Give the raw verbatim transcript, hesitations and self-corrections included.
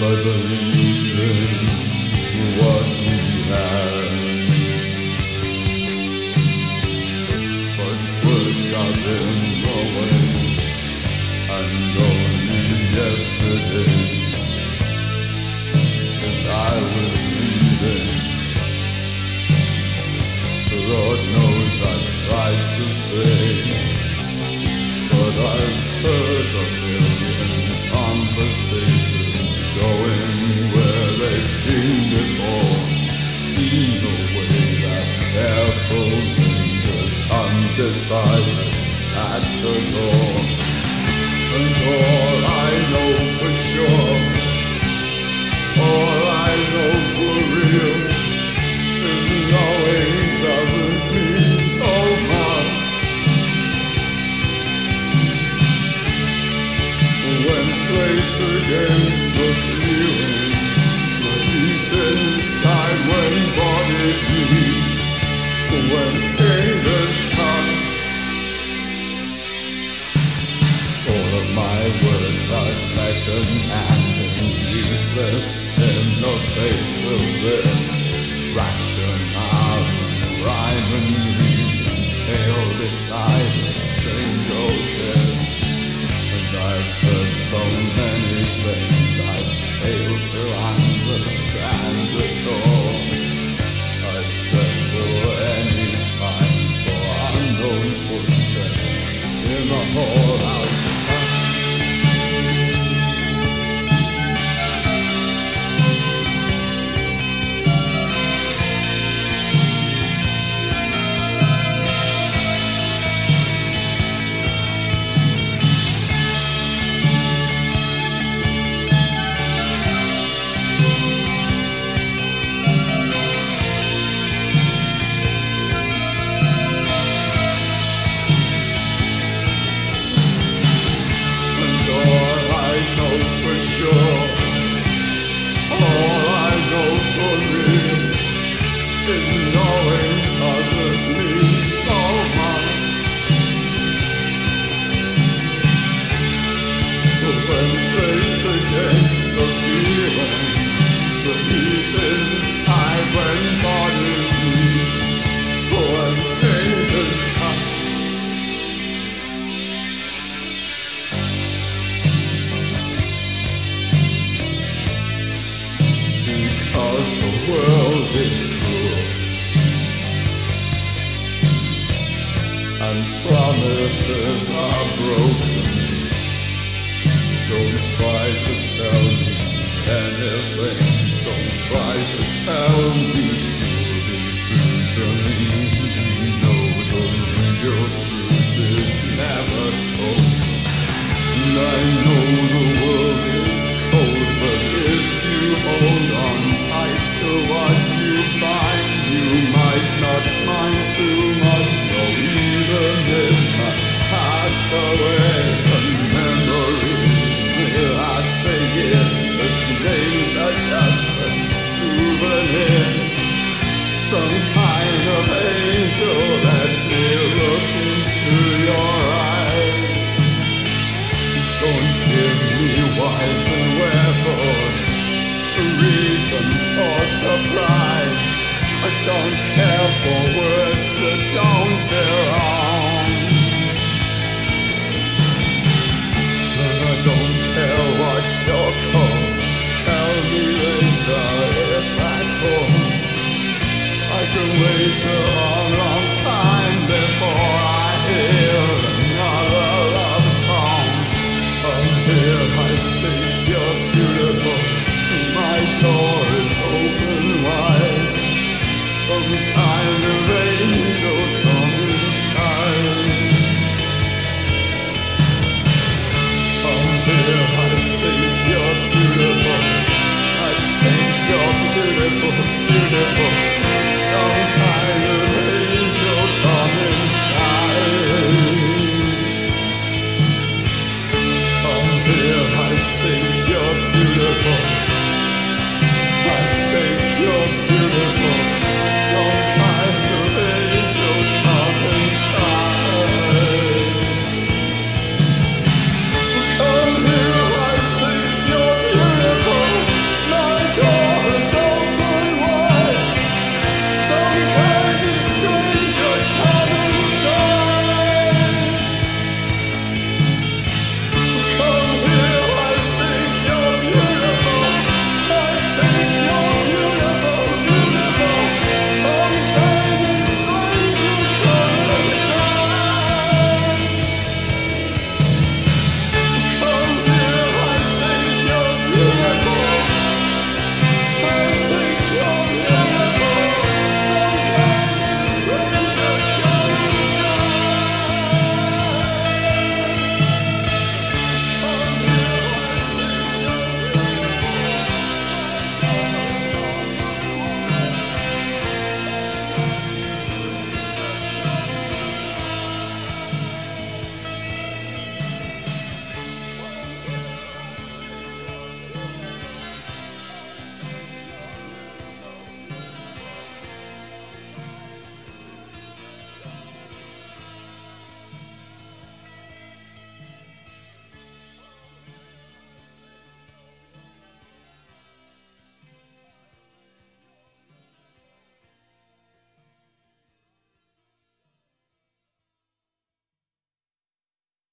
I believe in what we had, but words got in the way, and only yesterday, as I was leaving, Lord knows I tried to say, but I've heard a million conversations going where they've been before, seen a way that careful lingers undecided at the door. And all I know for sure, all I know for real, is knowing doesn't mean so much. When placed against the feeling, the heat inside when bodies meet, when fingers touch. All of my words are second-hand and useless in the face of this rationale, rhyme and reason pale beside a single kiss. And I've heard so many things I've failed to understand at all. I'd settle any time for unknown footsteps in the hall outside. Because the world is cruel, and promises are broken. Don't try to tell me anything. Don't try to tell me you'll be true to me. No, the real truth is never spoken. And I know the world is cold, but if you hold on tight to what you find, you might not mind too much. No, even this must pass away. And memories may last for years, but names are just for souvenirs. Some kind of angel, let me look into your eyes. Don't give me whys and wherefores, reason for surprise. I don't care for words that don't belong. And I don't care what you're called. Tell me later if that's all. I can wait a long, long time before I hear another love song. And here I think you're beautiful. My door is open wide. Some kind